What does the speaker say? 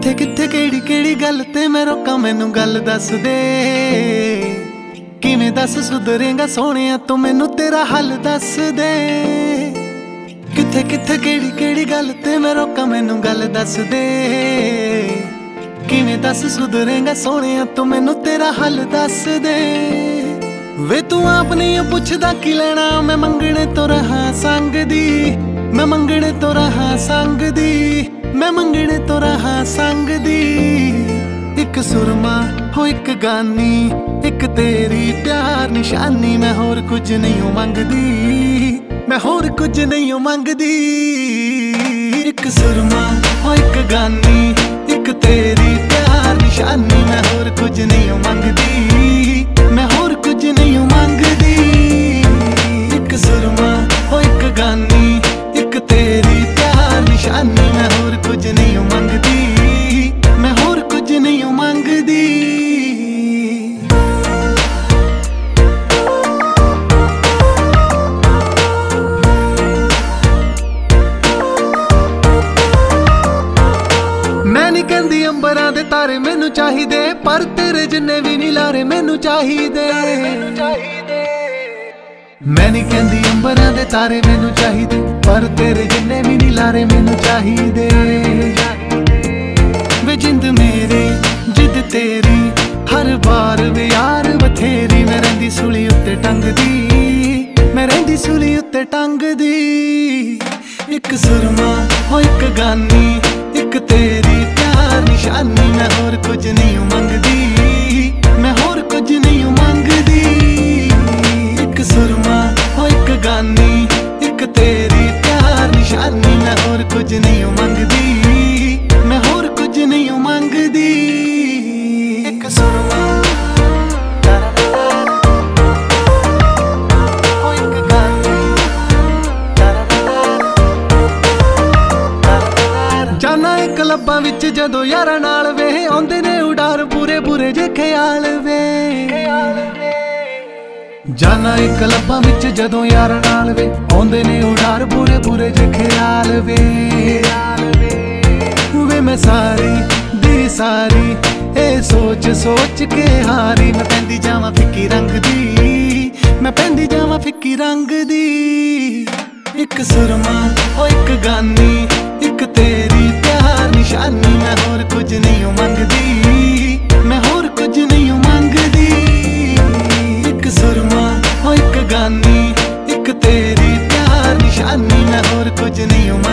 ਕਿੱਥੇ ਕਿੱਥੇ ਕਿਹੜੀ ਕਿਹੜੀ ਗੱਲ ਤੇ ਮੈਂ ਰੋਕਾਂ, ਮੈਨੂੰ ਗੱਲ ਦੱਸ ਦੇ। ਕਿਵੇਂ ਦੱਸ ਸੁਧਰੇਗਾ ਸੋਹਣਿਆ ਤੂੰ, ਮੈਨੂੰ ਤੇਰਾ ਹੱਲ ਦੱਸ ਦੇ। ਕਿੱਥੇ ਕਿੱਥੇ ਕਿਹੜੀ ਕਿਹੜੀ ਗੱਲ ਤੇ ਮੈਂ ਰੋਕਾਂ, ਮੈਨੂੰ ਗੱਲ ਦੱਸ ਦੇ। ਕਿਵੇਂ ਦੱਸ ਸੁਧਰੇਗਾ ਸੋਹਣਿਆ ਤੂੰ, ਮੈਨੂੰ ਤੇਰਾ ਹੱਲ ਦੱਸ ਦੇ। ਵੇ ਤੂੰ ਆਪ ਨਹੀਂ ਪੁੱਛਦਾ ਕੀ ਲੈਣਾ, ਮੈਂ ਮੰਗਣੇ ਤੋਂ ਰਹਾ ਸੰਗ ਦੀ। ਮੈਂ ਮੰਗਣੇ ਤੋਂ ਰਹਾ ਸੰਗ ਦੀ, ਮੈਂ ਮੰਗਣੇ ਤੋਂ ਰਹਾ ਸੰਗ ਦੀ। ਇੱਕ ਸੁਰਮਾ ਹੋ ਇੱਕ ਗਾਨੀ, ਇੱਕ ਤੇਰੀ ਪਿਆਰ ਨਿਸ਼ਾਨੀ। ਮੈਂ ਹੋਰ ਕੁਝ ਨਹੀਂ ਮੰਗਦੀ, ਮੈਂ ਹੋਰ ਕੁਝ ਨਹੀਂ ਮੰਗਦੀ। ਇੱਕ ਸੁਰਮਾ ਹੋ ਇੱਕ ਗਾਨੀ, ਇੱਕ ਤੇਰੀ ਪਿਆਰ ਨਿਸ਼ਾਨੀ। ਮੈਂ ਹੋਰ ਕੁਝ ਨਹੀਂ ਮੰਗਦੀ, ਮੈਂ ਹੋਰ ਕੁਝ ਨਹੀਂ ਮੰਗਦੀ। ਇੱਕ ਸੁਰਮਾ ਹੋ ਇੱਕ ਗਾਨੀ, ਇੱਕ ਤੇਰੀ ਪਿਆਰ ਨਿਸ਼ਾਨੀ। ਮੈਂ ਹੋਰ ਕੁਝ ਨਹੀਂ ਮੰਗਦੀ, ਮੈਂ ਹੋਰ ਕੁਝ ਨਹੀਂ ਮੰਗਦੀ। ਮੈਂ ਨਹੀਂ ਕਹਿੰਦੀ ਅੰਬਰਾਂ ਦੇ ਤਾਰੇ ਮੈਨੂੰ ਚਾਹੀਦੇ, ਪਰ ਤੇਰੇ ਜਿੰਨੇ ਵੀ ਨੀ ਲਾਰੇ ਮੈਨੂੰ ਚਾਹੀਦੇ। ਮੈਂ ਨਹੀਂ ਕਹਿੰਦੀ ਅੰਬਰਾਂ ਦੇ ਤਾਰੇ ਮੈਨੂੰ ਚਾਹੀਦੇ, ਪਰ ਤੇਰੇ ਜਿੰਨੇ ਵੀ ਨੀ ਲਾਰੇ ਮੈਨੂੰ ਚਾਹੀਦੇ। ਵੇ ਜਿੰਦ ਮੇਰੀ ਜਿੱਦ ਤੇਰੀ, ਹਰ ਵਾਰ ਵੇ ਯਾਰ ਬਥੇਰੀ। ਮੈਂ ਰਹਿੰਦੀ ਸੂਲੀ ਉੱਤੇ ਟੰਗਦੀ, ਮੈਂ ਰਹਿੰਦੀ ਸੂਲੀ ਉੱਤੇ ਟੰਗਦੀ। ਇੱਕ ਸੁਰਮਾ ਹੋ ਇੱਕ ਗਾਨੀ, ਇੱਕ ਤੇਰੀ ਪਿਆਰ ਨਿਸ਼ਾਨੀ। ਮੈਂ ਹੋਰ ਕੁਝ ਨਹੀਂ ਮੰਗਦੀ, ਮੈਂ ਹੋਰ ਕੁਝ ਨਹੀਂ ਮੰਗਦੀ। ਇੱਕ ਸੁਰਮਾ ਹੋ ਇੱਕ ਗਾਨੀ, ਇੱਕ ਤੇਰੀ ਪਿਆਰ ਨਿਸ਼ਾਨੀ। ਮੈਂ ਹੋਰ ਕੁਝ ਨਹੀਂ ਮੰਗਦੀ, ਮੈਂ ਹੋਰ ਕੁਝ ਨਹੀਂ ਮੰਗਦੀ। ਇੱਕ ਸੁਰਮਾ ਹੋ ਇੱਕ ਗਾਨੀ। ਜਾਨਾ ਇੱਕ ਕਲੱਬਾਂ ਵਿੱਚ ਜਦੋਂ ਯਾਰਾਂ ਨਾਲ ਵੇ, ਆਉਂਦੇ ਨੇ ਉਡਾਰ ਪੂਰੇ ਪੂਰੇ ਜੇ ਖਿਆਲ ਵੇ। ਜਾਨਾ ਇੱਕ ਕਲੱਬਾਂ ਵਿੱਚ ਜਦੋਂ ਯਾਰਾਂ ਨਾਲ ਵੇ, ਆਉਂਦੇ ਨੇ ਉਡਾਰ ਪੂਰੇ ਪੂਰੇ ਜੇ ਖਿਆਲ ਵੇ। ਵੇ ਮੈਂ ਸਾਰੀ ਦੀ ਸਾਰੀ ਇਹ ਸੋਚ ਸੋਚ ਕੇ ਹਾਰੀ। ਮੈਂ ਪੈਂਦੀ ਜਾਵਾਂ ਫਿੱਕੀ ਰੰਗ ਦੀ, ਮੈਂ ਪੈਂਦੀ ਜਾਵਾਂ ਫਿੱਕੀ ਰੰਗ ਦੀ। ਇੱਕ ਸੁਰਮਾ ਹੋ ਇੱਕ ਗਾਨੀ, ਇੱਕ ਤੇਰੀ ਪਿਆਰ ਨਿਸ਼ਾਨੀ। ਮੈਂ ਹੋਰ ਕੁਝ ਨਹੀਂ ਮੰਗਦੀ, ਮੈਂ ਹੋਰ ਕੁਝ ਨਹੀਂ ਮੰਗਦੀ। ਇੱਕ ਸੁਰਮਾ ਹੋ ਇੱਕ ਗਾਨੀ, ਇੱਕ ਤੇਰੀ ਪਿਆਰ ਨਿਸ਼ਾਨੀ। ਮੈਂ ਹੋਰ ਕੁਝ ਨਹੀਂ ਮੰਗਦੀ।